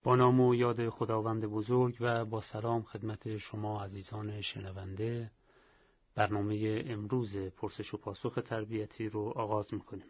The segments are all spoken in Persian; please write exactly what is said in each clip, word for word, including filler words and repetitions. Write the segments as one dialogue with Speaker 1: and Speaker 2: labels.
Speaker 1: با نام و یاد خداوند بزرگ و با سلام خدمت شما عزیزان شنونده، برنامه امروز پرسش و پاسخ تربیتی رو آغاز می‌کنیم.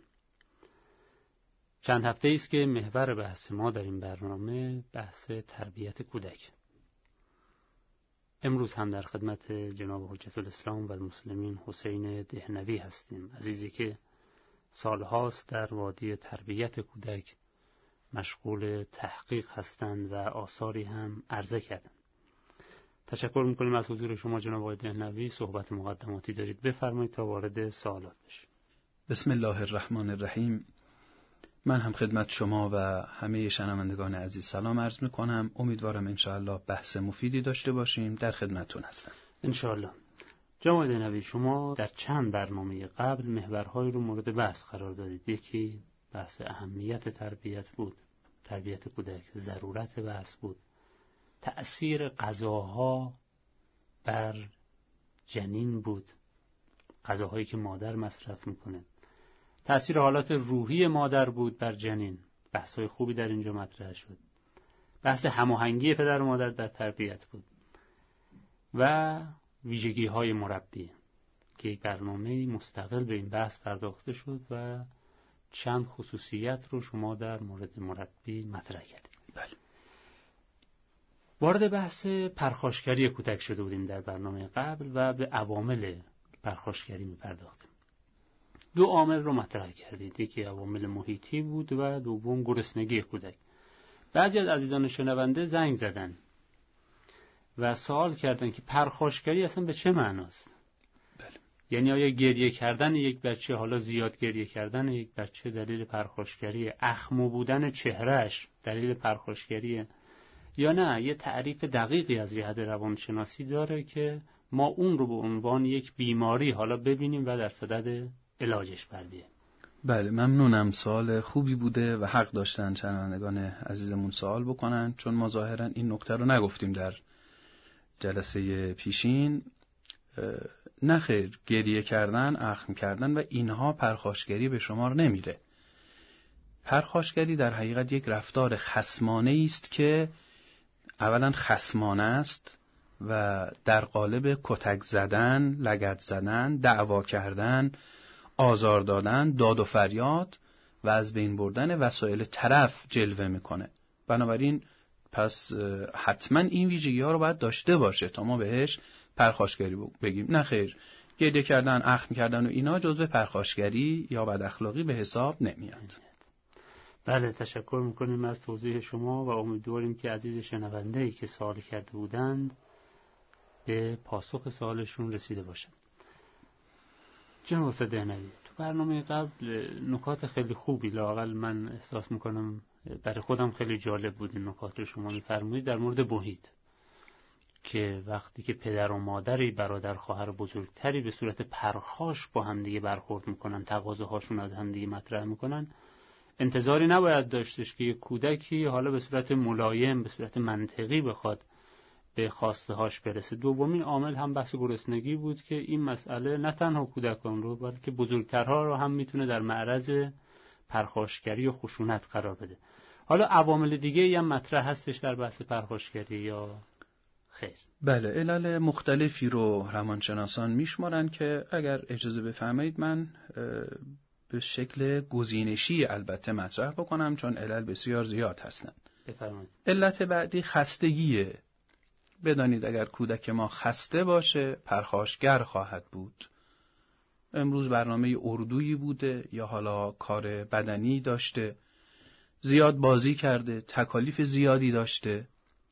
Speaker 1: چند هفته است که محور بحث ما در این برنامه بحث تربیت کودک. امروز هم در خدمت جناب حجت الاسلام و المسلمین حسین دهنوی هستیم، عزیزی که سالهاست در وادی تربیت کودک مشغول تحقیق هستند و آثاری هم عرضه کردند. تشکر میکنیم از حضور شما جناب آقای دهنوی. صحبت مقدماتی دارید، بفرمایید تا وارد سوالات بشیم.
Speaker 2: بسم الله الرحمن الرحیم. من هم خدمت شما و همه شنوندگان عزیز سلام عرض میکنم. امیدوارم انشاءالله بحث مفیدی داشته باشیم. در خدمتتون هستم
Speaker 1: انشاءالله. جناب دهنوی، شما در چند برنامه قبل محورهای رو مورد بحث قرار دادید. یکی بحث اهمیت تربیت بود، تربیت کودک، ضرورت بحث بود، تأثیر غذاها بر جنین بود، غذاهایی که مادر مصرف میکنه، تأثیر حالات روحی مادر بود بر جنین. بحث‌های خوبی در اینجا مطرح شد. بحث هماهنگی پدر و مادر در تربیت بود و ویژگی‌های مربی که یک برنامه مستقل به این بحث پرداخته شد و چند خصوصیت رو شما در مورد مربی مطرح کردید.
Speaker 2: بله.
Speaker 1: وارد بحث پرخاشگری کودک شده بودیم در برنامه قبل و به عوامل پرخاشگری می‌پرداختیم. دو عامل رو مطرح کردید، یکی عوامل محیطی بود و دوم گرسنگی کودک. بعضی از عزیزان شنونده زنگ زدن و سوال کردن که پرخاشگری اصلا به چه معناست؟
Speaker 2: بله.
Speaker 1: یعنی آیا گریه کردن یک بچه، حالا زیاد گریه کردن یک بچه دلیل پرخاشگریه، اخمو بودن چهرهش دلیل پرخاشگریه، یا نه یه تعریف دقیقی از جهت روانشناسی داره که ما اون رو به عنوان یک بیماری حالا ببینیم و در صدد علاجش بردیم؟
Speaker 2: بله، ممنونم. سوال خوبی بوده و حق داشتن شنوندگان عزیزمون سوال بکنن، چون ما ظاهرا این نکته رو نگفتیم در جلسه پیشین. نخیر، گریه کردن، اخم کردن و اینها پرخاشگری به شمار نمیره. پرخاشگری در حقیقت یک رفتار خصمانه است که اولا خصمانه است و در قالب کتک زدن، لگد زدن، دعوا کردن، آزار دادن، داد و فریاد و از بین بردن وسایل طرف جلوه میکنه. بنابراین پس حتما این ویژگی ها رو باید داشته باشه تا ما بهش پرخاشگری بگیم. نه خیر، گریه کردن، اخم کردن و اینا جزو پرخاشگری یا بد اخلاقی به حساب نمیاد.
Speaker 1: بله، تشکر میکنیم از توضیح شما و امیدواریم که عزیز شنونده‌ای که سوال کرده بودند به پاسخ سوالشون رسیده باشند. جناب استاد دهنوی، تو برنامه قبل نکات خیلی خوبی، لااقل من احساس میکنم برای خودم خیلی جالب بود این نکات رو شما میفرمایید در مورد محیط، که وقتی که پدر و مادری، برادر خواهر بزرگتری به صورت پرخاش با همدیگه برخورد میکنن، تقاضاهاشون از همدیگه مطرح میکنن، انتظاری نباید داشتش که یک کودکی حالا به صورت ملایم، به صورت منطقی بخواد به خواسته هاش برسه. دومین عامل هم بحث گرسنگی بود که این مسئله نه تنها کودکان رو بلکه بزرگترها رو هم میتونه در معرض پرخاشگری و خشونت قرار بده. حالا عوامل دیگه هم مطرح هستش در بحث پرخاشگری یا خیر؟
Speaker 2: بله، علل مختلفی رو روانشناسان میشمارن که اگر اجازه بفرمایید من به شکل گزینشی البته مطرح بکنم، چون علل بسیار زیاد هستند.
Speaker 1: بفرمایید.
Speaker 2: علت بعدی خستگیه. بدانید اگر کودک ما خسته باشه پرخاشگر خواهد بود. امروز برنامه اردویی بوده یا حالا کار بدنی داشته، زیاد بازی کرده، تکالیف زیادی داشته.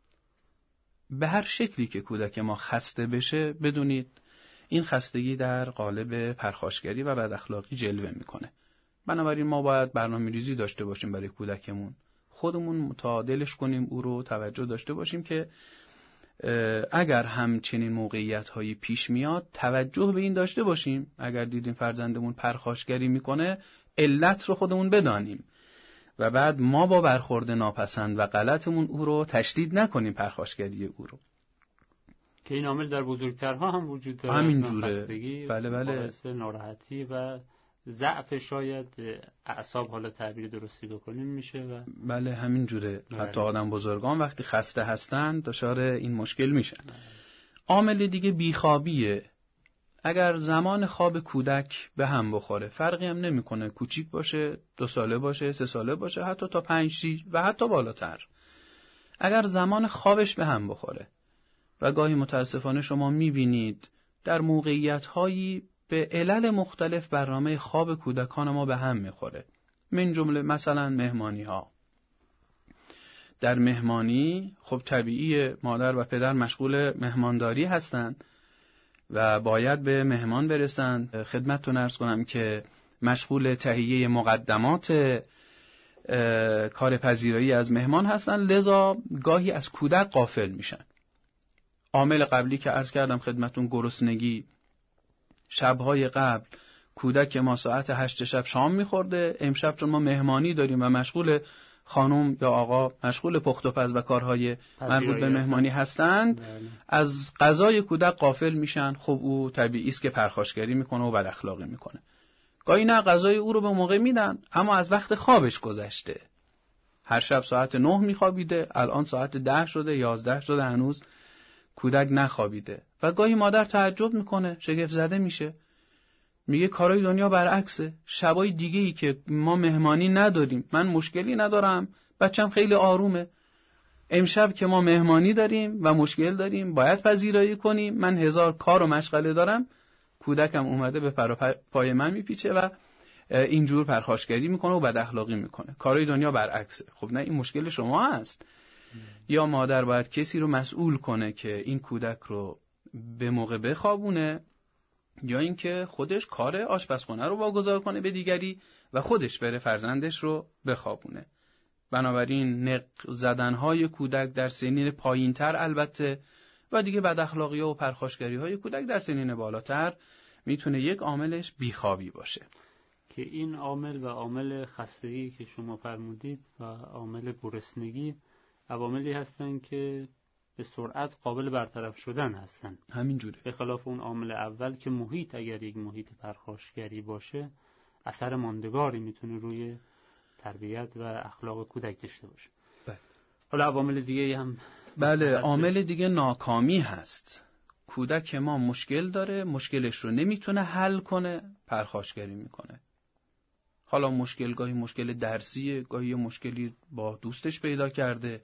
Speaker 2: به هر شکلی که کودک ما خسته بشه بدونید این خستگی در قالب پرخاشگری و بد اخلاقی جلوه میکنه. بنابراین ما باید برنامه‌ریزی داشته باشیم برای کودکمون، خودمون متعادلش کنیم، او رو توجه داشته باشیم که اگر هم چنین موقعیت هایی پیش میاد توجه به این داشته باشیم. اگر دیدیم فرزندمون پرخاشگری میکنه علت رو خودمون بدانیم و بعد ما با برخورد ناپسند و غلطمون او رو تشدید نکنیم، پرخاشگری او رو.
Speaker 1: که این عامل در بزرگترها هم وجود داره.
Speaker 2: همین جوره.
Speaker 1: خستگی،
Speaker 2: بله بله.
Speaker 1: باعث ناراحتی و ضعف شاید اعصاب، حالا تعبیر درستی بکنیم میشه. و
Speaker 2: بله همین جوره. حتی آدم بزرگان وقتی خسته هستن دچار این مشکل میشن. عامل دیگه بیخوابیه. اگر زمان خواب کودک به هم بخوره، فرقی هم نمیکنه کوچیک باشه، دو ساله باشه، سه ساله باشه، حتی تا پنج شیش و حتی بالاتر، اگر زمان خوابش به هم بخوره و گاهی متاسفانه شما میبینید در موقعیت‌هایی به علل مختلف برنامه خواب کودکان ما به هم میخوره، من جمله مثلا مهمانی ها. در مهمانی خب طبیعی مادر و پدر مشغول مهمانداری هستند و باید به مهمان برسن. خدمتتون عرض کنم که مشغول تهیه مقدمات کار پذیرایی از مهمان هستن، لذا گاهی از کودک غافل میشن. عامل قبلی که عرض کردم خدمتتون گرسنگی، شبهای قبل کودک ما ساعت هشت شب شام میخورده، امشب چون ما مهمانی داریم و مشغول خانم یا آقا مشغول پخت و پز و کارهای مربوط به مهمانی هستند، از غذای کودک غافل میشن. خب او طبیعی است که پرخاشگری میکنه و بد اخلاقی میکنه. گاهی نه غذای او رو به موقع میدن اما از وقت خوابش گذشته. هر شب ساعت نه میخوابیده، الان ساعت ده شده، یازده شده، هنوز کودک نخوابیده. و گاهی مادر تعجب میکنه، شگفت زده میشه، میگه کارای دنیا برعکسه. شبای دیگه ای که ما مهمانی نداریم من مشکلی ندارم، بچم خیلی آرومه. امشب که ما مهمانی داریم و مشکل داریم، باید پذیرایی کنیم، من هزار کار و مشغله دارم، کودکم اومده به پر و پای من میپیچه و اینجور پرخاشگری میکنه و بد اخلاقی میکنه. کارای دنیا برعکسه. خب نه، این مشکل شما هست. یا مادر باید کسی رو مسئول کنه که این کودک رو به موقع بخوابونه، یا اینکه خودش کار آشپزخونه رو واگذار کنه به دیگری و خودش بره فرزندش رو بخوابونه. بنابراین نق زدنهای کودک در سنین پایینتر البته و دیگه بد اخلاقی و پرخاشگری های کودک در سنین بالاتر میتونه یک عاملش بیخوابی باشه.
Speaker 1: که این عامل و عامل خستگی که شما فرمودید و عامل گرسنگی عواملی هستن که به سرعت قابل برطرف شدن هستن.
Speaker 2: همین جوره.
Speaker 1: به خلاف اون عامل اول که محیط، اگر یک محیط پرخاشگری باشه، اثر ماندگاری میتونه روی تربیت و اخلاق کودک داشته باشه.
Speaker 2: بله.
Speaker 1: حالا عوامل دیگه هم
Speaker 2: بله، عامل دیگه ناکامی هست. کودک ما مشکل داره، مشکلش رو نمیتونه حل کنه، پرخاشگری میکنه. حالا مشکل گاهی مشکل درسیه، گاهی مشکلی با دوستش پیدا کرده.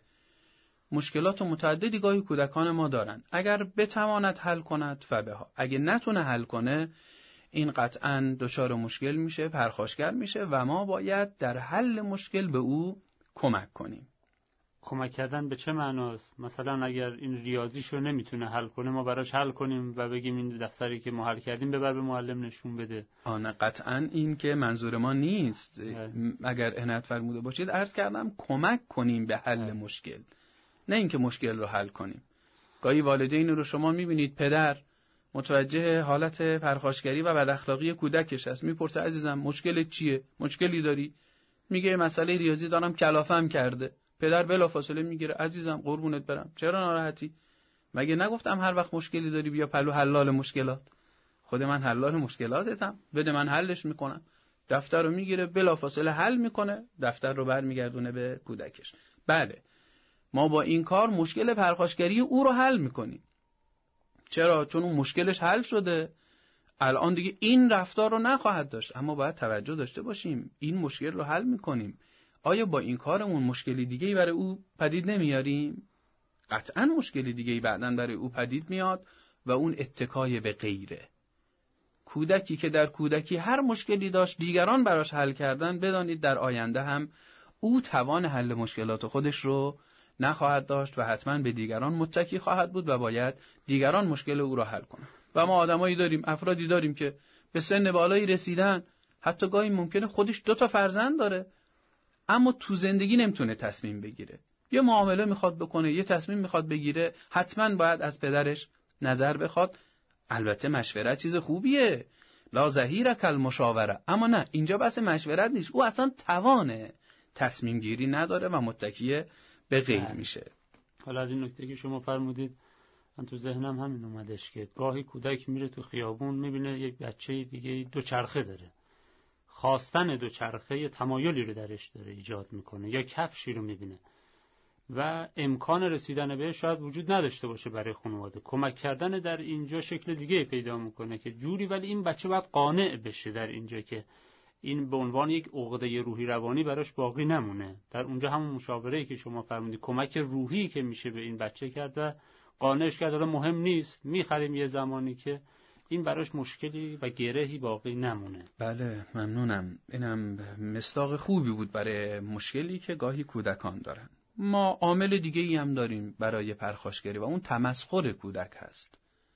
Speaker 2: مشکلات متعددی گاهی کودکان ما دارن. اگر بتواند حل کند فبها، اگه نتونه حل کنه این قطعاً دچار مشکل میشه، پرخاشگر میشه و ما باید در حل مشکل به او کمک کنیم.
Speaker 1: کمک کردن به چه معناست؟ مثلا اگر این ریاضیشو نمیتونه حل کنه ما براش حل کنیم و بگیم این دفتری که ما حل کردیم ببر به معلم نشون بده.
Speaker 2: آن قطعاً این که منظور ما نیست. اگر عنایت فرموده باشید عرض کردم کمک کنیم به حل اه. مشکل، نه اینکه مشکل رو حل کنیم. گاهی والدین رو شما میبینید پدر متوجه حالت پرخاشگری و بد اخلاقی کودکش است، میپرسه عزیزم مشکلت چیه؟ مشکلی داری؟ میگه مسئله ریاضی دارم کلافم کرده. پدر بلافاصله میگیره عزیزم قربونت برم چرا ناراحتی؟ مگه نگفتم هر وقت مشکلی داری بیا پلو حلال مشکلات؟ خود من حلال مشکلاتتم، بده من حلش میکنم. دفتر رو میگیره بلافاصله حل میکنه، دفتر رو برمیگردونه به کودکش. بله، ما با این کار مشکل پرخاشگری او رو حل میکنیم. چرا؟ چون اون مشکلش حل شده، الان دیگه این رفتار رو نخواهد داشت. اما باید توجه داشته باشیم این مشکل رو حل میکنیم، آیا با این کارمون مشکلی دیگه‌ای برای او پدید نمیاریم؟ قطعاً مشکلی دیگه‌ای بعداً برای او پدید میاد و اون اتکای به غیره. کودکی که در کودکی هر مشکلی داشت دیگران براش حل کردن، بدانید در آینده هم او توان حل مشکلات خودش رو نخواهد داشت و حتماً به دیگران متکی خواهد بود و باید دیگران مشکل او را حل کنند. و ما آدمایی داریم، افرادی داریم که به سن بالایی رسیدن، حتی گاهی ممکنه خودش دو تا فرزند داره اما تو زندگی نمیتونه تصمیم بگیره. یه معامله میخواد بکنه، یه تصمیم میخواد بگیره، حتما باید از پدرش نظر بخواد. البته مشورت چیز خوبیه، لا ظهیرک المشاوره، اما نه، اینجا بحث مشورت نیست. او اصلا توان تصمیم گیری نداره و متکی به غیر میشه.
Speaker 1: حالا از این نکته که شما فرمودید من تو ذهنم همین اومدش که گاهی کودک میره تو خیابون میبینه یک بچه دیگه دو چرخه داره، خواستن دوچرخه تمایلی رو درش داره ایجاد میکنه، یا کفشی رو میبینه و امکان رسیدن بهش شاید وجود نداشته باشه برای خانواده. کمک کردن در اینجا شکل دیگه پیدا میکنه که جوری، ولی این بچه باید قانع بشه در اینجا که این به عنوان یک عقده روحی روانی براش باقی نمونه. در اونجا همون مشاوره‌ای که شما فرمودید، کمک روحی که میشه به این بچه کرد و قانعش کرد حالا مهم نیست، میخریم یه زمانی که این براش مشکلی و گرهی باقی نمونه.
Speaker 2: بله ممنونم. اینم مصداق خوبی بود برای مشکلی که گاهی کودکان دارن. ما عامل دیگه ای هم داریم برای پرخاشگری و اون تمسخر کودک هست.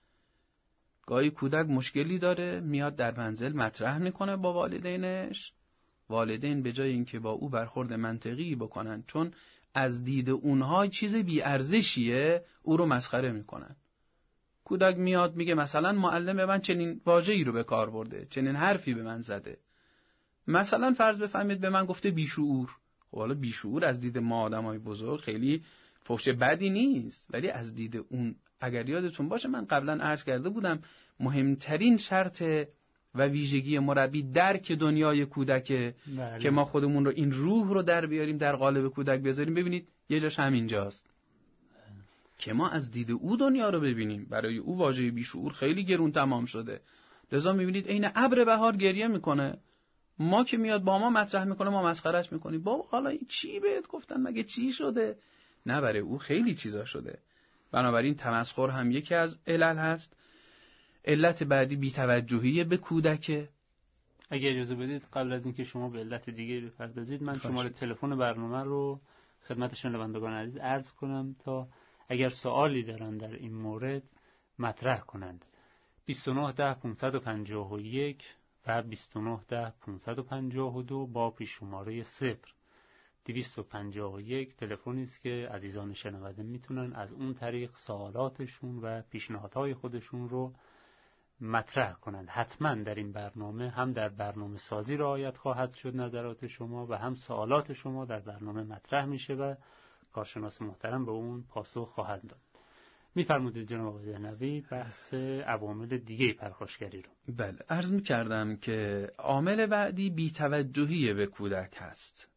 Speaker 2: گاهی کودک مشکلی داره، میاد در منزل مطرح میکنه با والدینش. والدین به جای اینکه با او برخورد منطقی بکنن، چون از دید اونها چیز بی ارزشیه، او رو مسخره میکنن. کودک میاد میگه مثلا معلم من چنین واژه‌ای رو به کار برده، چنین حرفی به من زده. مثلا فرض بفهمید به من گفته بیشعور. خب حالا بیشعور از دید ما آدمای بزرگ خیلی فحش بدی نیست، ولی از دید اون، اگر یادتون باشه من قبلا عرض کرده بودم، مهمترین شرط و ویژگی مربی درک دنیای کودک که ما خودمون رو، این روح رو در بیاریم، در قالب کودک بذاریم. ببینید یه جاش همینجاست که ما از دید او دنیا رو ببینیم. برای او واژه بیشعور خیلی گرون تمام شده، لذا میبینید عین ابر بهار گریه میکنه. ما که میاد با ما مطرح میکنه ما مسخرهش میکنیم، بابا حالا این چی بهت گفتن، مگه چی شده؟ نه، برای او خیلی چیزا شده. بنابراین تمسخر هم یکی از علل هست. علت بعدی بی‌توجهی به کودک.
Speaker 1: اگه اجازه بدید قبل از اینکه شما به علت دیگه بپردازید، من شماره تلفن برنامه رو خدمت شنوندگان عزیز عرض کنم تا اگر سوالی دارن در این مورد مطرح کنند. بیست و نه ده پانصد و پنجاه و یک و بیست و نه ده پانصد و پنجاه و دو با پیش‌شماره صفر دویست و پنجاه و یک تلفنی است که عزیزان شنونده میتونن از اون طریق سوالاتشون و پیشنهادهای خودشون رو مطرح کنند. حتما در این برنامه هم در برنامه سازی رعایت خواهد شد نظرات شما و هم سوالات شما در برنامه مطرح میشه و کارشناس محترم به اون پاسخ خواهد داد. میفرمودید جناب آقای دهنوی بحث عوامل دیگه پرخاشگری رو.
Speaker 2: بله، عرض میکردم که عامل بعدی بی‌توجهی به کودک هست.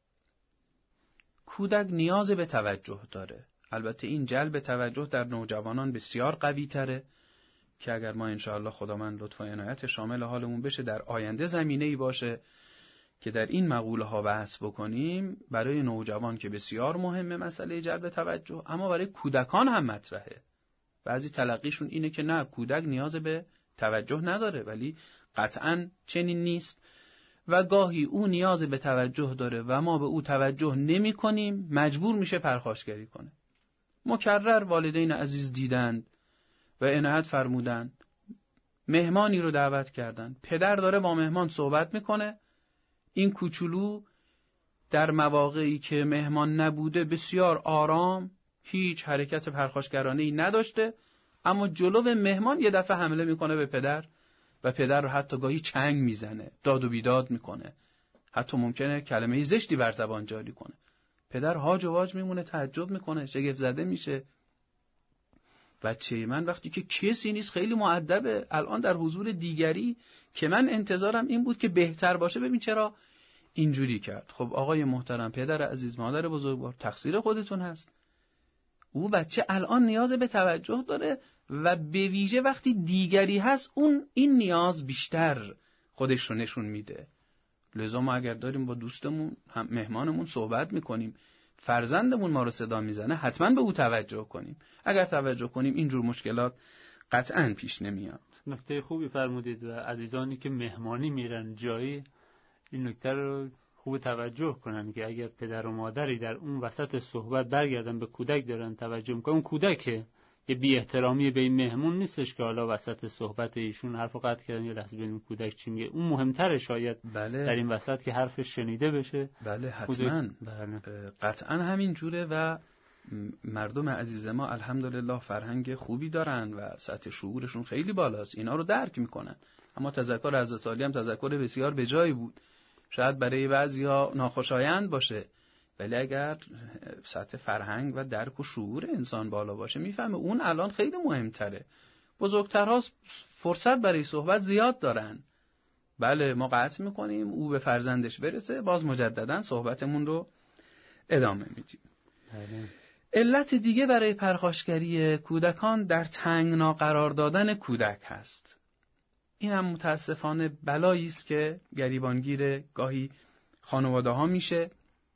Speaker 2: کودک نیاز به توجه داره. البته این جلب توجه در نوجوانان بسیار قوی تره که اگر ما انشاءالله خداوند لطف و عنایت شامل حالمون بشه، در آینده زمینه‌ای باشه که در این مقوله ها بحث بکنیم. برای نوجوان که بسیار مهمه مسئله جلب توجه، اما برای کودکان هم مطرحه. بعضی تلقیشون اینه که نه، کودک نیاز به توجه نداره، ولی قطعاً چنین نیست و گاهی او نیاز به توجه داره و ما به او توجه نمی کنیم، مجبور میشه پرخاشگری کنه. مکرر والدین عزیز دیدند و عنایت فرمودند، مهمانی رو دعوت کردن، پدر داره با مهمان صحبت میکنه، این کوچولو در مواقعی که مهمان نبوده بسیار آرام، هیچ حرکت پرخاشگرانه‌ای نداشته، اما جلو مهمان یه دفعه حمله میکنه به پدر و پدر رو حتی گاهی چنگ میزنه، داد و بیداد میکنه، حتی ممکنه کلمه زشتی بر زبان جاری کنه. پدر هاج و واج میمونه، تعجب میکنه، شگفت زده میشه. بچه من وقتی که کسی نیست خیلی مؤدبه، الان در حضور دیگری که من انتظارم این بود که بهتر باشه، ببین چرا اینجوری کرد. خب آقای محترم، پدر عزیز، مادر بزرگوار، تقصیر خودتون هست. او بچه الان نیاز به توجه داره و به ویژه وقتی دیگری هست اون این نیاز بیشتر خودش رو نشون میده. لذا ما اگر داریم با دوستمون، هم مهمانمون صحبت میکنیم، فرزندمون ما رو صدا میزنه، حتما به او توجه کنیم. اگر توجه کنیم اینجور مشکلات قطعاً پیش نمیاد.
Speaker 1: نکته خوبی فرمودید و عزیزانی که مهمانی میرن جایی این نکته رو خوب توجه کنن که اگر پدر و مادری در اون وسط صحبت برگردن به کودک دارن توجه میکنن، اون کودکه یه بی احترامی به این مهمون نیستش که حالا وسط صحبت ایشون حرفو قطع کردن یه لحظه ببینیم کودک چی میگه. اون مهمتره شاید
Speaker 2: بله.
Speaker 1: در این وسط که حرفش شنیده بشه.
Speaker 2: بله حتما بله. قطعا همین جوره و مردم عزیز ما الحمدلله فرهنگ خوبی دارن و سطح شعورشون خیلی بالاست، اینا رو درک میکنن. اما تذکر حضرت عالی هم تذکر بسیار به جایی بود، شاید برای بعضیا ناخوشایند باشه، ولی اگر سطح فرهنگ و درک و شعور انسان بالا باشه میفهمه اون الان خیلی مهمتره. بزرگترها فرصت برای صحبت زیاد دارن بله ما قطع میکنیم، او به فرزندش برسه، باز مجددا صحبتمون رو ادامه میدیم.
Speaker 1: بله.
Speaker 2: علت دیگه برای پرخاشگری کودکان در تنگنا قرار دادن کودک هست. این هم متاسفانه بلایی است که گریبانگیر گاهی خانواده ها میشه.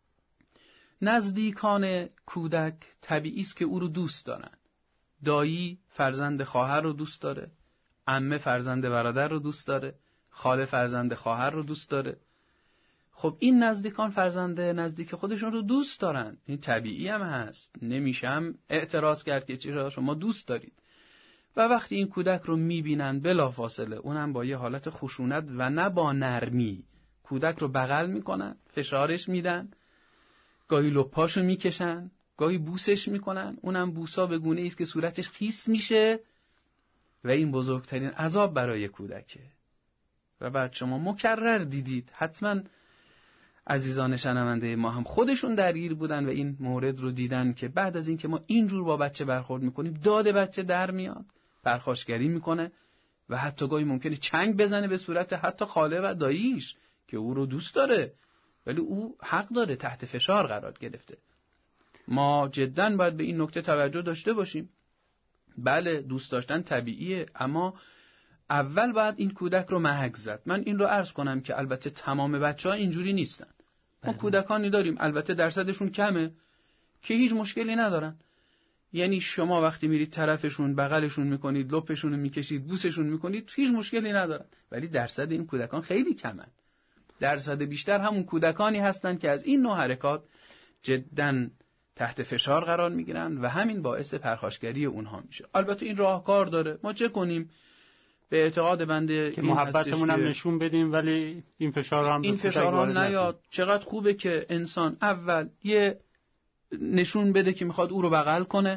Speaker 2: نزدیکان کودک طبیعی است که او رو دوست دارن. دایی فرزند خواهر رو دوست داره، عمه فرزند برادر رو دوست داره، خاله فرزند خواهر رو دوست داره. خب این نزدیکان فرزند نزدیک خودشون رو دوست دارن، این طبیعی هم هست، نمیشم اعتراض کرد که چرا شما دوست دارید. و وقتی این کودک رو میبینن بلافاصله، اونم با یه حالت خشونت و نه با نرمی، کودک رو بغل میکنن، فشارش میدن، گاهی لپاشو میکشن، گاهی بوسش میکنن، اونم بوسا به گونه‌ای است که صورتش خیس میشه و این بزرگترین عذاب برای کودکه. و بعد شما مکرر دیدید، حتما عزیزان شنونده ما هم خودشون درگیر بودن و این مورد رو دیدن که بعد از این که ما اینجور با بچه برخورد میکنیم، داد بچه در میاد، پرخاشگری میکنه و حتی گاهی ممکنه چنگ بزنه به صورت حتی خاله و داییش که او رو دوست داره، ولی او حق داره، تحت فشار قرار گرفته. ما جداً باید به این نکته توجه داشته باشیم. بله دوست داشتن طبیعیه، اما اول باید این کودک رو محک زد. من این رو عرض کنم که البته تمام بچه‌ها اینجوری نیستن. ما کودکانی داریم البته درصدشون کمه که هیچ مشکلی ندارن. یعنی شما وقتی میرید طرفشون، بغلشون میکنید، لپشون رو میکشید، بوسشون میکنید، هیچ مشکلی ندارن. ولی درصد این کودکان خیلی کمن. درصد بیشتر همون کودکانی هستن که از این نوع حرکات جداً تحت فشار قرار میگیرن و همین باعث پرخاشگری اونها میشه. البته این راهکار داره. ما چه کنیم؟ به اعتقاد بنده
Speaker 1: که محبتمون هم نشون بدیم ولی این فشار هم
Speaker 2: این فشار هم نیاد. چقدر خوبه که انسان اول یه نشون بده که میخواد او رو بغل کنه.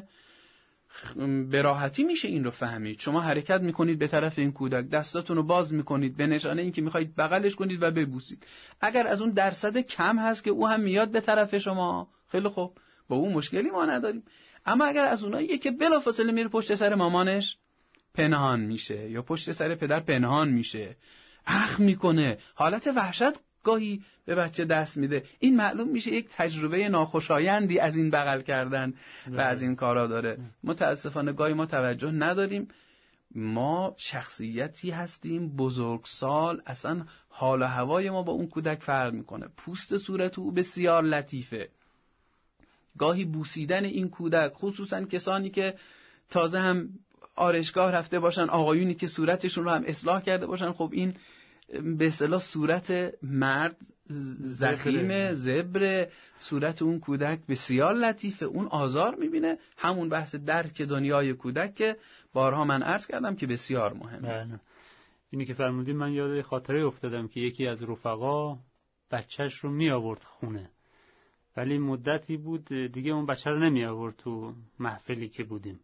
Speaker 2: به راحتی میشه این رو فهمید. شما حرکت میکنید به طرف این کودک، دستاتون رو باز میکنید به نشانه این که میخواید بغلش کنید و ببوسید. اگر از اون درصد کم هست که او هم میاد به طرف شما، خیلی خوب، با اون مشکلی ما نداریم. اما اگر از اوناییه که بلافاصله میره پشت سر مامانش پنهان میشه یا پشت سر پدر پنهان میشه، اخم میکنه، حالت وحشت گاهی به بچه دست میده، این معلوم میشه یک تجربه ناخوشایندی از این بغل کردن و از این کارا داره. متاسفانه گاهی ما توجه نداریم. ما شخصیتی هستیم بزرگسال، اصلا حال و هوای ما با اون کودک فرق میکنه. پوست صورت او بسیار لطیفه. گاهی بوسیدن این کودک، خصوصا کسانی که تازه هم آرایشگاه رفته باشن، آقایونی که صورتشون رو هم اصلاح کرده باشن، خب این به اصطلاح صورت مرد زخیم زبر، صورت اون کودک بسیار لطیفه، اون آزار میبینه. همون بحث درک دنیای کودک که بارها من عرض کردم که بسیار مهمه.
Speaker 1: بله. اینی که فرمودین من یاد خاطره افتادم که یکی از رفقا بچهش رو می آورد خونه، ولی مدتی بود دیگه اون بچه رو نمی آورد تو محفلی که بودیم.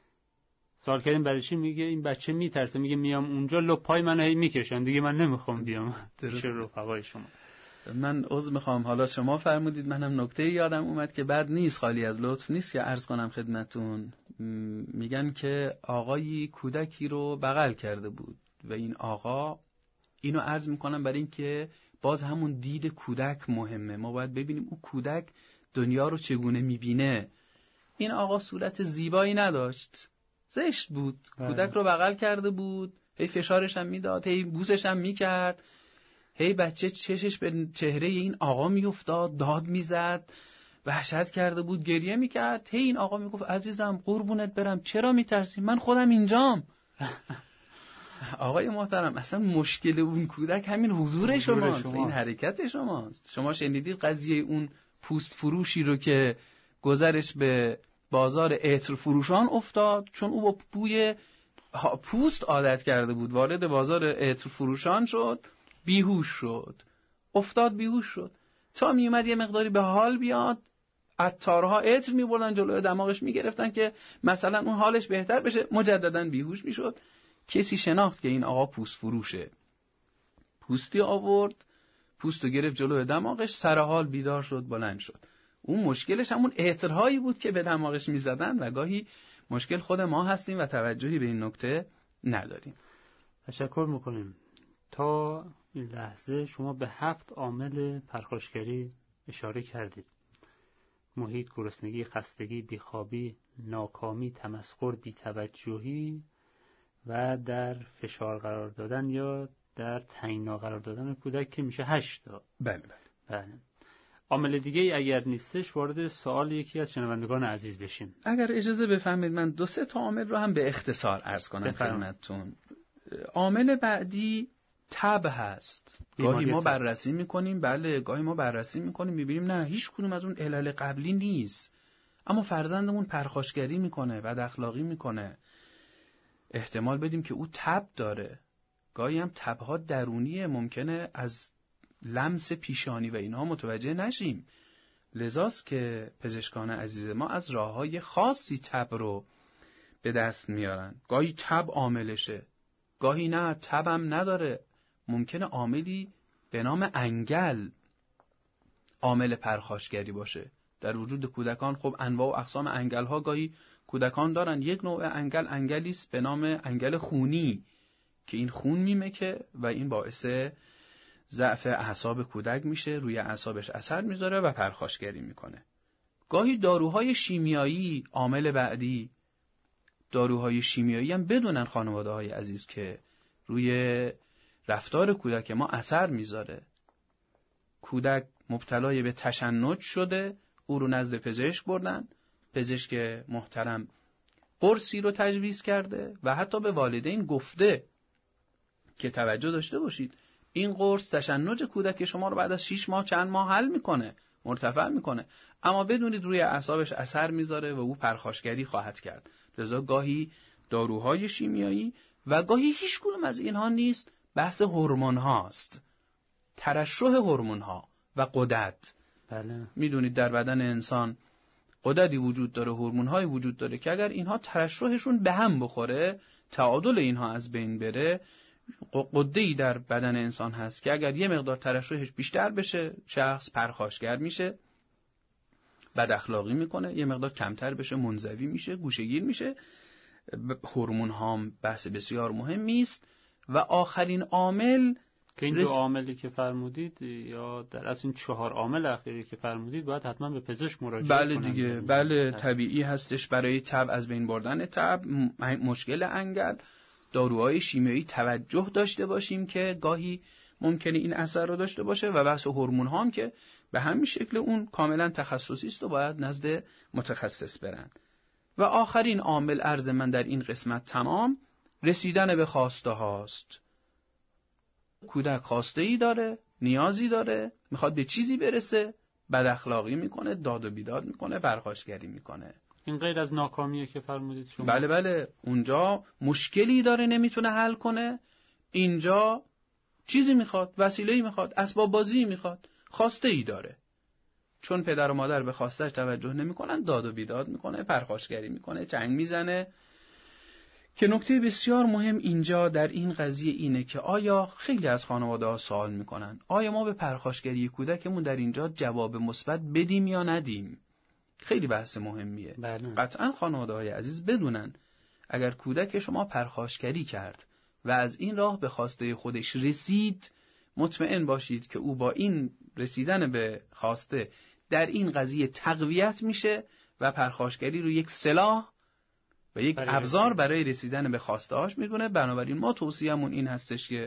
Speaker 1: سوال کردیم برای چی؟ میگه این بچه میترسه، میگه میام اونجا لپای منو هی میکشن، دیگه من نمیخوام بیام پیش رفقای شما.
Speaker 2: من عذر میخوام، حالا شما فرمودید منم نکته یادم اومد که بد نیست، خالی از لطف نیست که عرض کنم خدمتون. میگن که آقایی کودکی رو بغل کرده بود و این آقا، اینو عرض میکنم برای این که باز همون دید کودک مهمه. ما باید ببینیم او کودک دنیا رو چگونه میبینه. این آقا صورت زیبایی نداشت، زشت بود، کودک رو بغل کرده بود، هی فشارش هم میداد، هی بوسش هم میکرد، هی بچه چشش به چهره این آقا میافتاد، داد میزد، وحشت کرده بود، گریه میکرد. هی این آقا میگفت عزیزم قربونت برم، چرا میترسی؟ من خودم اینجام. آقای محترم، اصلا مشکل اون کودک همین حضور شماست, شماست. این حرکت شماست. شما شنیدید قضیه اون پوست فروشی رو که گذرش به بازار عطر فروشان افتاد، چون او با بوی پوست عادت کرده بود، وارد بازار عطر فروشان شد، بیهوش شد، افتاد بیهوش شد. تا می اومد یه مقداری به حال بیاد، عطارها عطر می‌بردن جلوی دماغش می‌گرفتن که مثلا اون حالش بهتر بشه، مجددا بیهوش میشد. کسی شناخت که این آقا پوست فروشه، پوستی آورد، پوستو گرفت جلوی دماغش، سر حال بیدار شد، بلند شد. اون مشکلش همون عطرهایی بود که به دماغش میزدن و گاهی مشکل خود ما هستیم و توجهی به این نکته نداریم.
Speaker 1: تشکر میکنیم. تا این لحظه شما به هفت عامل پرخاشگری اشاره کردید: محیط، گرسنگی، خستگی، بیخوابی، ناکامی، تمسخر، بی‌توجهی و در فشار قرار دادن یا در تنگنا قرار دادن کودک که میشه هشت تا.
Speaker 2: بله بله.
Speaker 1: بله. عامل دیگه ای اگر نیستش وارد سوال یکی از شنوندگان عزیز بشیم.
Speaker 2: اگر اجازه بفرمایید من دو سه تا عامل رو هم به اختصار عرض کنم خدمتتون. عامل بعدی تب هست. گاهی ما بررسی میکنیم، بله گاهی ما بررسی میکنیم میبینیم نه هیچ کدوم از اون علل قبلی نیست، اما فرزندمون پرخاشگری میکنه، بد اخلاقی میکنه، احتمال بدیم که او تب داره. گاهی هم تبها درونیه، ممکنه از لمس پیشانی و اینها متوجه نشیم. لذاست که پزشکان عزیز ما از راههای خاصی تب رو به دست میارن. گاهی تب عاملشه، گاهی نه تبم نداره، ممکنه عاملی به نام انگل عامل پرخاشگری باشه. در وجود کودکان خب انواع و اقسام انگل ها گاهی کودکان دارن. یک نوع انگل انگلی است به نام انگل خونی که این خون میمکه و این باعث ضعف اعصاب کودک میشه، روی اعصابش اثر میذاره و پرخاشگری میکنه. گاهی داروهای شیمیایی عامل بعدی. داروهای شیمیایی هم بدونن خانواده های عزیز که روی رفتار کودک ما اثر میذاره. کودک مبتلای به تشنج شده، او رو نزد پزشک بردن، پزشک محترم قرصی رو تجویز کرده و حتی به والدین گفته که توجه داشته باشید این قرص تشنج کودک شما رو بعد از شش ماه چند ماه حل میکنه، مرتفع میکنه، اما بدونید روی اعصابش اثر میذاره و او پرخاشگری خواهد کرد. لذا گاهی داروهای شیمیایی و گاهی هیچ کدوم از اینها نیست، بحث هورمون هاست، ترشح هورمون ها و غدد.
Speaker 1: بله.
Speaker 2: میدونید در بدن انسان غددی وجود داره، هورمون های وجود داره که اگر اینها ترشحشون به هم بخوره، تعادل اینها از بین بره، غده‌ای در بدن انسان هست که اگر یه مقدار ترشحش بیشتر بشه شخص پرخاشگر میشه، بد اخلاقی میکنه، یه مقدار کمتر بشه منزوی میشه، گوشه‌گیر میشه. هورمون ها بحث بسیار مهمی است. و آخرین عامل
Speaker 1: که این دو عاملی که فرمودید یا در اصل این چهار عامل اخیری که فرمودید باید حتما به پزشک مراجعه
Speaker 2: بله
Speaker 1: کنن.
Speaker 2: دیگه، بله طبیعی هستش برای تب، از بین بردن تب، مشکل انگل، داروهای شیمیایی توجه داشته باشیم که گاهی ممکنه این اثر رو داشته باشه و بحث هورمون ها هم که به همین شکل اون کاملا تخصصی است و باید نزد متخصص برن. و آخرین عامل عرض من در این قسمت تمام رسیدن به خواسته هاست. کودک خواسته ای داره، نیازی داره، میخواد به چیزی برسه، بد اخلاقی میکنه، داد و بیداد میکنه، پرخاشگری میکنه.
Speaker 1: این غیر از ناکامیه که فرمودید شما؟
Speaker 2: بله بله، اونجا مشکلی داره نمیتونه حل کنه، اینجا چیزی میخواد، وسیله‌ای میخواد، اسباب بازی میخواد، خواسته ای داره. چون پدر و مادر به خواستش توجه نمیکنن، داد و بیداد میکنه، پرخاشگری میکنه، چنگ میزنه. که نکته بسیار مهم اینجا در این قضیه اینه که آیا خیلی از خانواده ها سوال میکنن آیا ما به پرخاشگری کودکمون در اینجا جواب مثبت بدیم یا ندیم؟ خیلی بحث مهمیه.
Speaker 1: بله.
Speaker 2: قطعا خانواده های عزیز بدونن اگر کودک شما پرخاشگری کرد و از این راه به خواسته خودش رسید، مطمئن باشید که او با این رسیدن به خواسته در این قضیه تقویت میشه و پرخاشگری رو یک سلاح و یک برای ابزار برای رسیدن به خواسته‌هاش میدونه. بنابراین ما توصیه‌مون این هستش که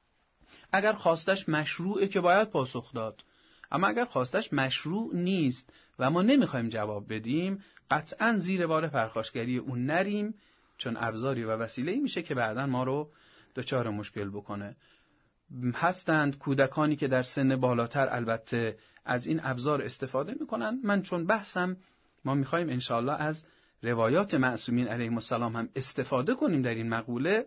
Speaker 2: اگر خواستش مشروعه که باید پاسخ داد، اما اگر خواستش مشروع نیست و ما نمیخوایم جواب بدیم، قطعاً زیر بار پرخاشگری اون نریم، چون ابزاری و وسیله‌ای میشه که بعداً ما رو دچار مشکل بکنه. هستند کودکانی که در سن بالاتر البته از این ابزار استفاده میکنن. من چون بحثم ما میخوایم انشاءالله از روایات معصومین علیهم السلام هم استفاده کنیم در این مقوله،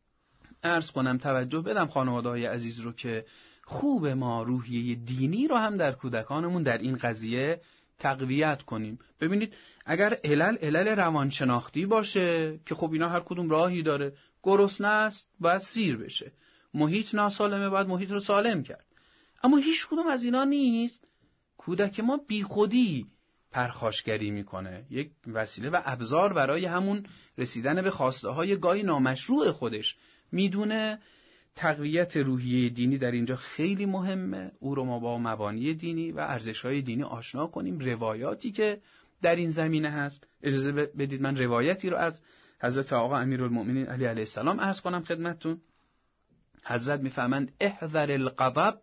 Speaker 2: عرض کنم توجه بدم خانواده‌های عزیز رو که خوب ما روحیه دینی رو هم در کودکانمون در این قضیه تقویت کنیم. ببینید اگر علل علل روانشناختی باشه که خب اینا هر کدوم راهی داره، گرسنه است باید سیر بشه، محیط ناسالمه باید محیط رو سالم کرد، اما هیچ کدوم از اینا نیست، کودک ما بیخودی پرخاشگری میکنه، یک وسیله و ابزار برای همون رسیدن به خواسته های گاهی نامشروع خودش میدونه، تقویت روحیه دینی در اینجا خیلی مهمه. او رو ما با مبانی دینی و ارزش‌های دینی آشنا کنیم. روایاتی که در این زمینه هست، اجازه بدید من روایتی رو از حضرت آقا امیرالمؤمنین علی علیه السلام عرض کنم خدمتتون. حضرت میفهمند احذر الغضب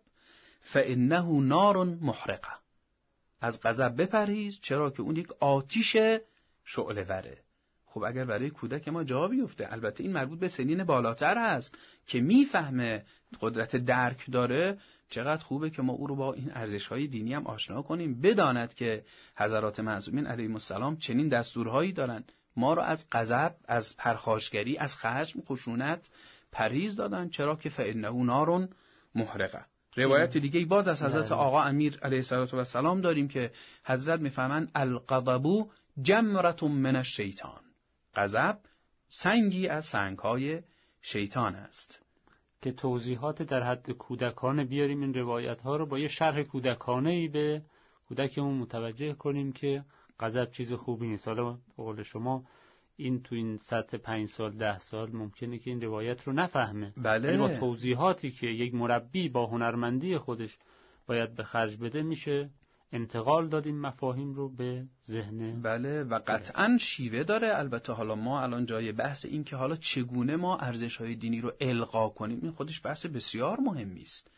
Speaker 2: فانه نار محرقه. از غضب بپرهیز چرا که اون یک آتش شعله وره. خب اگر برای کودک ما جا بیفته، البته این مربوط به سنین بالاتر هست که میفهمه، قدرت درک داره، چقدر خوبه که ما او رو با این ارزش‌های دینی هم آشنا کنیم، بداند که حضرات معصومین علیهم السلام چنین دستورهایی دارن، ما رو از غضب، از پرخاشگری، از خشم، خشونت پرهیز دادن، چرا که فإنه نار محرقه. روایت دیگه باز از حضرت آقا امیر علیه السلام داریم که حضرت میفهمند الغضب جمرة من الشیطان. غضب سنگی از سنگ‌های شیطان است.
Speaker 1: که توضیحات در حد کودکانه بیاریم این روایت ها رو با یه شرح کودکانه‌ای به کودکمون متوجه کنیم که غضب چیز خوبی نیست. حالا به قول شما این تو این سطح پنج سال ده سال ممکنه که این روایت رو نفهمه،
Speaker 2: بله.
Speaker 1: با توضیحاتی که یک مربی با هنرمندی خودش باید به خرج بده میشه انتقال دادیم مفاهیم رو به ذهن.
Speaker 2: بله و قطعاً شیوه داره. البته حالا ما الان جای بحث این که حالا چگونه ما ارزش‌های دینی رو القا کنیم، این خودش بحث بسیار مهمی است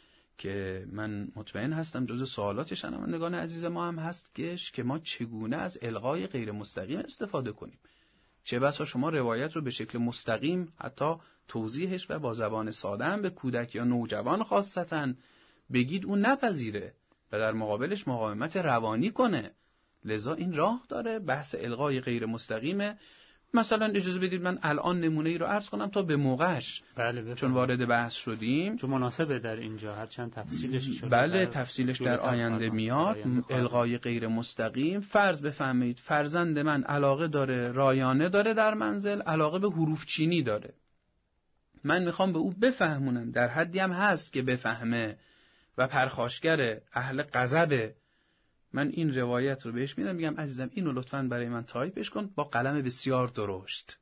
Speaker 2: که من مطمئن هستم جزء سوالات شنوندگان عزیز ما هم هست که ما چگونه از القای غیر مستقیم استفاده کنیم. چه بسا شما روایت رو به شکل مستقیم حتی توضیحش و با زبان ساده هم به کودک یا نوجوان خاصتاً بگید، اون نپذیره و در مقابلش مقاومت روانی کنه. لذا این راه داره بحث القای غیر مستقیمه. مثلا اجازه بدید من الان نمونه ای رو عرض کنم تا به موقعش،
Speaker 1: بله
Speaker 2: چون وارد بحث شدیم،
Speaker 1: چون مناسبه در اینجا هرچند تفصیلش شده.
Speaker 2: بله تفصیلش در آینده میاد. القای غیر مستقیم، فرض بفرمایید فرزند من علاقه داره رایانه داره در منزل، علاقه به حروف چینی داره، من میخوام به او بفهمونم، در حدی هم هست که بفهمه و پرخاشگر اهل غضبه، من این روایت رو بهش میدم، میگم عزیزم اینو لطفاً برای من تایپش کن با قلم بسیار درشت.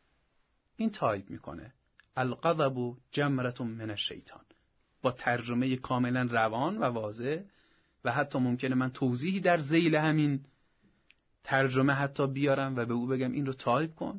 Speaker 2: این تایپ میکنه الغضب جمرة من الشیطان با ترجمه کاملا روان و واضح و حتی ممکنه من توضیحی در ذیل همین ترجمه حتی بیارم و به او بگم این رو تایپ کن.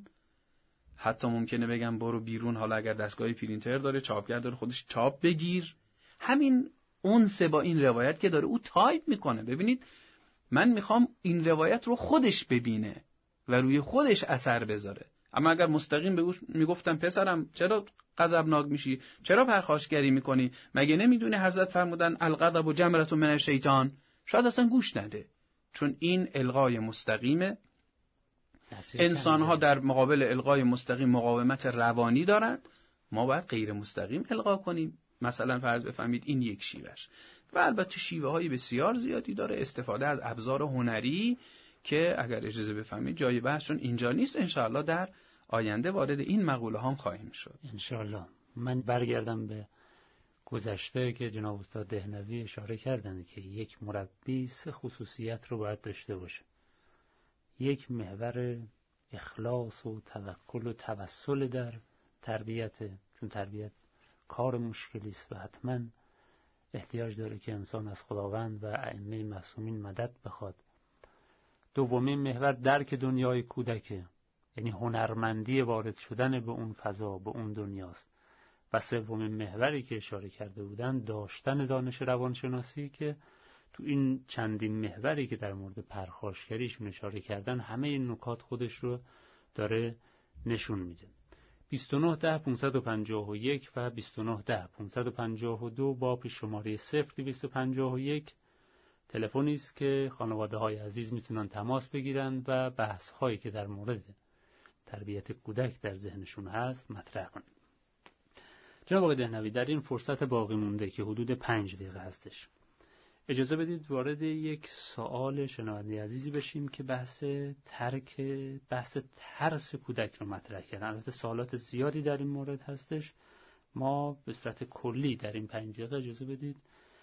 Speaker 2: حتی ممکنه بگم برو بیرون، حالا اگر دستگاه پرینتر داره، چاپگر داره، خودش چاپ بگیر. همین اونس با این روایت که داره او تایپ میکنه. ببینید من میخوام این روایت رو خودش ببینه و روی خودش اثر بذاره. اما اگر مستقیم به او میگفتم پسرم چرا غضبناک میشی، چرا پرخاشگری میکنی، مگه نمیدونی حضرت فرمودن الغضب جمرة من الشیطان، شاید اصلا گوش نده. چون این القای مستقیمه. انسان‌ها در مقابل القای مستقیم مقاومت روانی دارند، ما باید غیر مستقیم القا کنیم. مثلا فرض بفهمید این یک شیوهش. و البته شیوه های بسیار زیادی داره، استفاده از ابزار هنری که اگر اجازه بفهمید جای بحثشون اینجا نیست، انشاءالله در آینده وارد این مقوله هم خواهیم شد
Speaker 1: انشاءالله. من برگردم به گذشته که جناب استاد دهنوی اشاره کردن که یک مربی سه خصوصیت رو باید داشته باشه. یک، محور اخلاص و توکل و توسل در تربیت، چون تربیت کار مشکلی است و حتما احتیاج داره که انسان از خداوند و ائمه معصومین مدد بخواد. دومین محور درک دنیای کودکه، یعنی هنرمندی وارد شدن به اون فضا، به اون دنیاست. و سومین محوری که اشاره کرده بودن داشتن دانش روانشناسی که تو این چندین محوری که در مورد پرخاشگریشون اشاره کردن همه این نکات خودش رو داره نشون میده. بیست و نه ده پانصد و پنجاه و یک و بیست و نه ده پانصد و پنجاه و دو با پیش شماره صفر دویست و پنجاه و یک تلفنی است که خانواده های عزیز میتونن تماس بگیرن و بحث هایی که در مورد تربیت کودک در ذهنشون هست مطرح کنن. جناب آقای دهنوی، در این فرصت باقی مونده که حدود پنج دقیقه هستش، اجازه بدید وارد یک سوال شنونده عزیزی بشیم که بحث ترک بحث ترس کودک رو مطرح کردن. البته سوالات زیادی در این مورد هستش، ما به صورت کلی در این پنج دقیقه اجازه بدید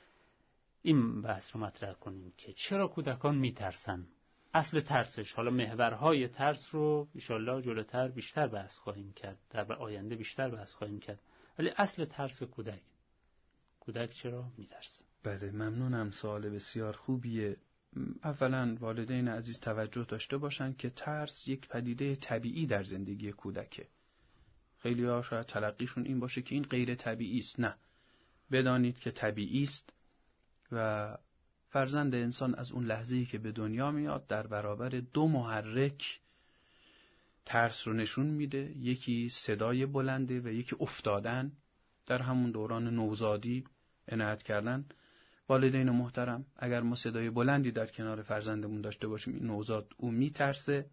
Speaker 1: این بحث رو مطرح کنیم که چرا کودکان میترسن، اصل ترسش، حالا محورهای ترس رو ان شاءالله جلوتر بیشتر بحث خواهیم کرد، در آینده بیشتر بحث خواهیم کرد، ولی اصل ترس کودک، کودک چرا میترسه؟
Speaker 2: بله ممنونم، سوال بسیار خوبیه. اولا والدین عزیز توجه داشته باشن که ترس یک پدیده طبیعی در زندگی کودکه. خیلی ها شاید تلقیشون این باشه که این غیر طبیعی است. نه، بدانید که طبیعی است و فرزند انسان از اون لحظه‌ای که به دنیا میاد در برابر دو محرک ترس رو نشون میده، یکی صدای بلنده و یکی افتادن. در همون دوران نوزادی عنایت کردن والدین محترم، اگر ما صدای بلندی در کنار فرزندمون داشته باشیم، این نوزاد او میترسه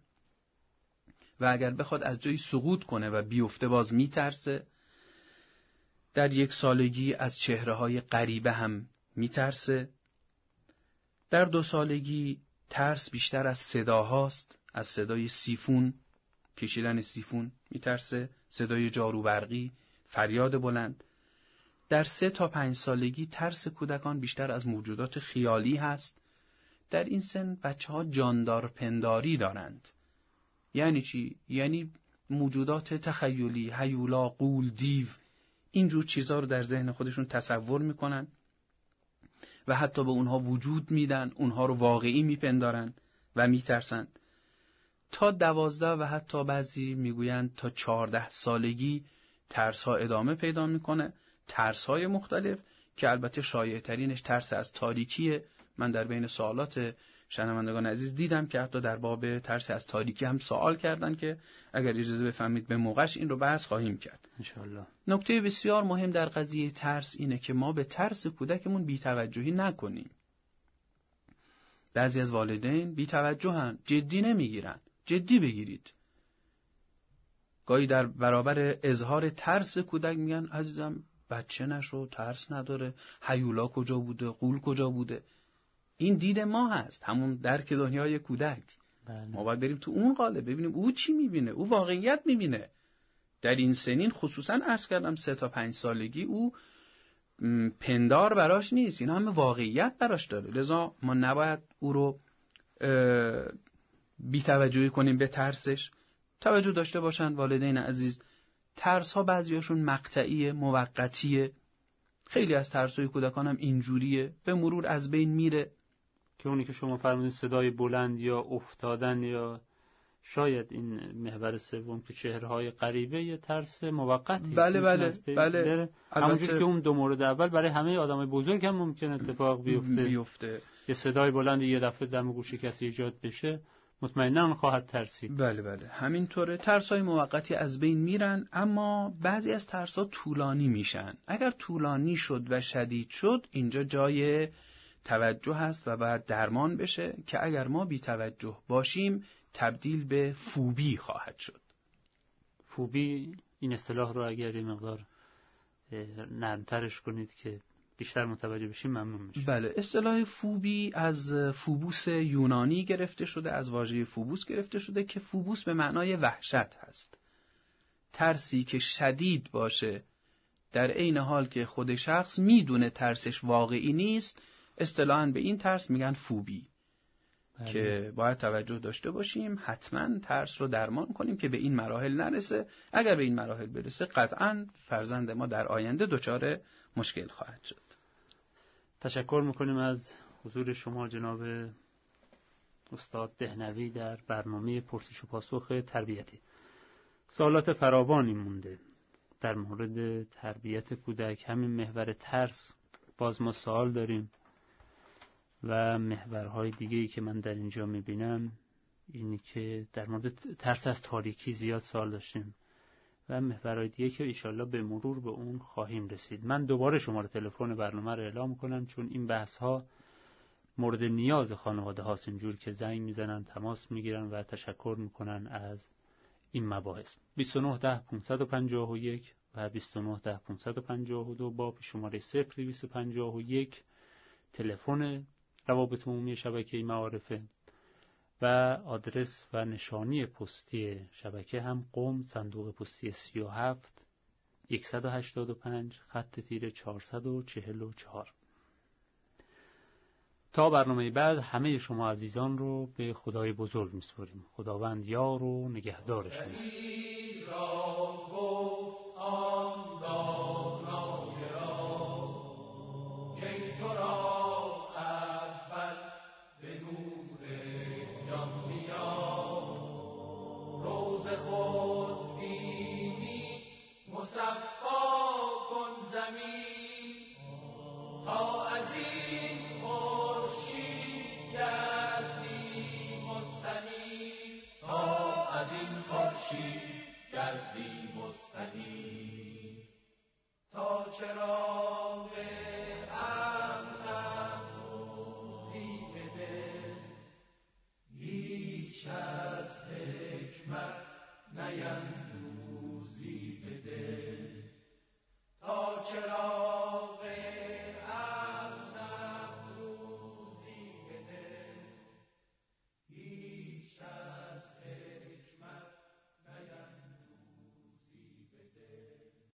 Speaker 2: و اگر بخواد از جایی سقوط کنه و بیفته باز میترسه. در یک سالگی از چهره‌های غریبه هم میترسه. در دو سالگی ترس بیشتر از صداهاست، از صدای سیفون، کشیدن سیفون میترسه، صدای جارو برقی، فریاد بلند. در سه تا پنج سالگی ترس کودکان بیشتر از موجودات خیالی هست. در این سن بچه ها جاندار پنداری دارند. یعنی چی؟ یعنی موجودات تخیلی، هیولا، غول، دیو، اینجور چیزها رو در ذهن خودشون تصور میکنن و حتی به اونها وجود میدن، اونها رو واقعی میپندارن و میترسن. تا دوازده و حتی بعضی میگویند تا چهارده سالگی ترس ها ادامه پیدا میکنه، ترس های مختلف که البته شایع ترینش ترس از تاریکیه. من در بین سوالات شنوندگان عزیز دیدم که حتی در باب ترس از تاریکی هم سوال کردن که اگر اجازه بفهمید به موقعش این رو بحث خواهیم کرد
Speaker 1: انشاءالله.
Speaker 2: نکته بسیار مهم در قضیه ترس اینه که ما به ترس کودکمون بی‌توجهی نکنیم. بعضی از والدین بی‌توجهن، جدی نمیگیرن. جدی بگیرید. گاهی در برابر اظهار ترس کودک میگن عزیزم بچه نشو، ترس نداره، هیولا کجا بوده، غول کجا بوده. این دید ما هست، همون درک دنیای کودک.
Speaker 1: بله.
Speaker 2: ما باید بریم تو اون قالب ببینیم او چی میبینه، او واقعیت میبینه. در این سنین خصوصا عرض کردم سه تا پنج سالگی او پندار براش نیست، این همه واقعیت براش داره. لذا ما نباید او رو بی توجهی کنیم به ترسش. توجه داشته باشن والدین عزیز، ترس ها بعضیاشون مقطعیه، موقتیه. خیلی از ترس‌های کودکان هم اینجوریه، به مرور از بین میره.
Speaker 1: که اونی که شما فرمودید صدای بلند یا افتادن یا شاید این محور سوم که چهره‌های غریبه، یه ترس موقتی.
Speaker 2: بله بله بله.
Speaker 1: همونجوری که اون دو مورد اول برای همه آدمای بزرگ هم ممکن اتفاق بیفته.
Speaker 2: بیفته.
Speaker 1: یه صدای بلند یه دفعه دم گوش کسی ایجاد بشه، مطمئناً اون خواهد ترسید.
Speaker 2: بله بله همینطوره. ترس‌های موقتی از بین میرن، اما بعضی از ترس‌ها طولانی میشن. اگر طولانی شد و شدید شد، اینجا جای توجه هست و باید درمان بشه که اگر ما بی توجه باشیم تبدیل به فوبی خواهد شد.
Speaker 1: فوبی، این اصطلاح رو اگر یه مقدار نرمترش کنید که بیشتر متوجه بشیم ممنون میشه.
Speaker 2: بله، اصطلاح فوبی از فوبوس یونانی گرفته شده، از واژه فوبوس گرفته شده که فوبوس به معنای وحشت هست. ترسی که شدید باشه در عین حال که خود شخص میدونه ترسش واقعی نیست، اصطلاحاً به این ترس میگن فوبی. بله. که باید توجه داشته باشیم، حتما ترس رو درمان کنیم که به این مراحل نرسه. اگر به این مراحل برسه قطعاً فرزند ما در آینده دچار مشکل خواهد شد.
Speaker 1: تشکر میکنیم از حضور شما جناب استاد دهنوی در برنامه پرسش و پاسخ تربیتی. سوالات فراوانی مونده در مورد تربیت کودک. همین محور ترس باز ما سوال داریم و محورهای دیگه‌ای که من در اینجا میبینم اینی که در مورد ترس از تاریکی زیاد سوال داشتیم و محورهای دیگه که ایشالله به مرور به اون خواهیم رسید. من دوباره شماره تلفن برنامه رو اعلام کنم چون این بحث ها مورد نیاز خانواده هاست، اینجور که زنگ میزنن، تماس میگیرن و تشکر میکنن از این مباحث. بیست و نه ده پانصد و پنجاه و یک و بیست و نه ده پانصد و پنجاه و دو با شماره صفر دویست و پنجاه و یک تلفن روابط عمومی شبکه معارفه و آدرس و نشانی پستی شبکه هم قم، صندوق پستی سی و هفت صد و هشتاد و پنج خط تیره چهارصد و چهل و چهار. تا برنامه بعد همه شما عزیزان رو به خدای بزرگ میسپاریم. خداوند یار و نگهدارشون.